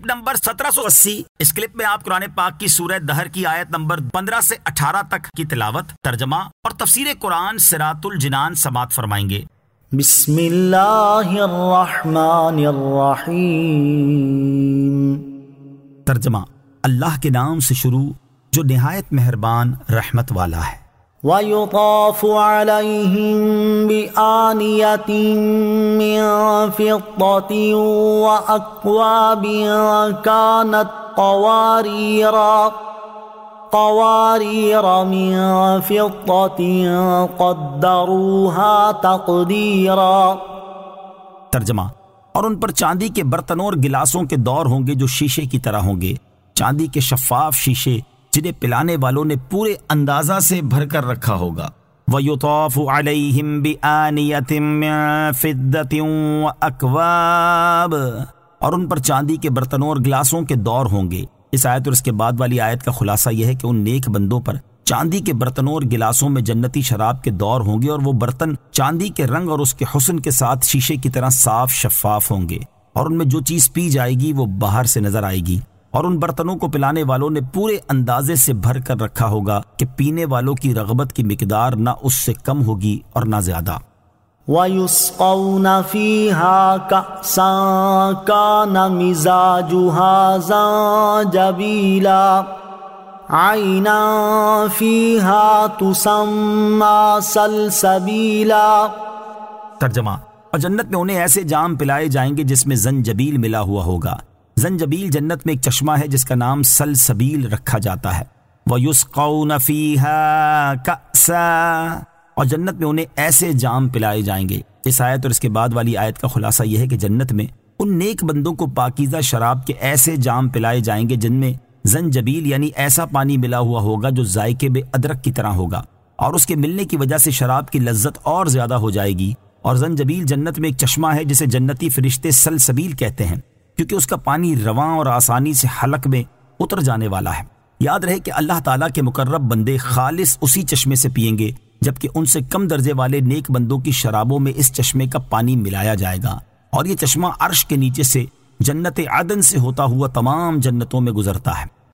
Number 1780۔ اس clip میں آپ قرآن پاک کی سورہ دہر کی آیت نمبر 15 سے 18 تک کی تلاوت، ترجمہ اور تفسیر قرآن صراط الجنان سماعت فرمائیں گے۔ بسم اللہ الرحمن الرحیم۔ ترجمہ: اللہ کے نام سے شروع جو نہایت مہربان رحمت والا ہے۔ وَيُطَافُ عَلَيْهِمْ بِآنِيَةٍ مِّن فِضَّةٍ وَأَكْوَابٍ كَانَتْ قَوَارِيرَ مِن فِضَّةٍ قَدَّرُوهَا تَقْدِيرًا۔ ترجمہ: اور ان پر چاندی کے برتنوں اور گلاسوں کے دور ہوں گے جو شیشے کی طرح ہوں گے، چاندی کے شفاف شیشے جنہیں پلانے والوں نے پورے اندازہ سے بھر کر رکھا ہوگا۔ وَيُطَافُ عَلَيْهِمْ بِآنِيَةٍ مِّن فِضَّةٍ وَأَكْوَابٍ، اور ان پر چاندی کے برتنوں اور گلاسوں کے دور ہوں گے۔ اس آیت اور اس کے بعد والی آیت کا خلاصہ یہ ہے کہ ان نیک بندوں پر چاندی کے برتنوں اور گلاسوں میں جنتی شراب کے دور ہوں گے، اور وہ برتن چاندی کے رنگ اور اس کے حسن کے ساتھ شیشے کی طرح صاف شفاف ہوں گے، اور ان میں جو چیز پی جائے گی وہ باہر سے نظر آئے گی، اور ان برتنوں کو پلانے والوں نے پورے اندازے سے بھر کر رکھا ہوگا کہ پینے والوں کی رغبت کی مقدار نہ اس سے کم ہوگی اور نہ زیادہ۔ وَيُسْقَوْنَ فِيهَا كَأْسًا كَانَ مِزَاجُهَا زَنجَبِيلًا عَيْنًا فِيهَا تُسَمَّى سَلْسَبِيلًا۔ ترجمہ: اور جنت میں انہیں ایسے جام پلائے جائیں گے جس میں زنجبیل ملا ہوا ہوگا۔ زنجبیل جنت میں ایک چشمہ ہے جس کا نام سلسبیل رکھا جاتا ہے۔ وَيُسْقَوْنَ فِيهَا كَأْسًا، اور جنت میں انہیں ایسے جام پلائے جائیں گے۔ اس آیت اور اس کے بعد والی آیت کا خلاصہ یہ ہے کہ جنت میں ان نیک بندوں کو پاکیزہ شراب کے ایسے جام پلائے جائیں گے جن میں زنجبیل یعنی ایسا پانی ملا ہوا ہوگا جو ذائقے میں ادرک کی طرح ہوگا، اور اس کے ملنے کی وجہ سے شراب کی لذت اور زیادہ ہو جائے گی۔ اور زنجبیل جنت میں ایک چشمہ ہے جسے جنتی فرشتے سلسبیل کہتے ہیں، کیونکہ اس کا پانی رواں اور آسانی سے حلق میں اتر جانے والا ہے۔ یاد رہے کہ اللہ تعالیٰ کے مقرب بندے خالص اسی چشمے سے پئیں گے، جبکہ ان سے کم درجے والے نیک بندوں کی شرابوں میں اس چشمے کا پانی ملایا جائے گا، اور یہ چشمہ عرش کے نیچے سے جنت عدن سے ہوتا ہوا تمام جنتوں میں گزرتا ہے۔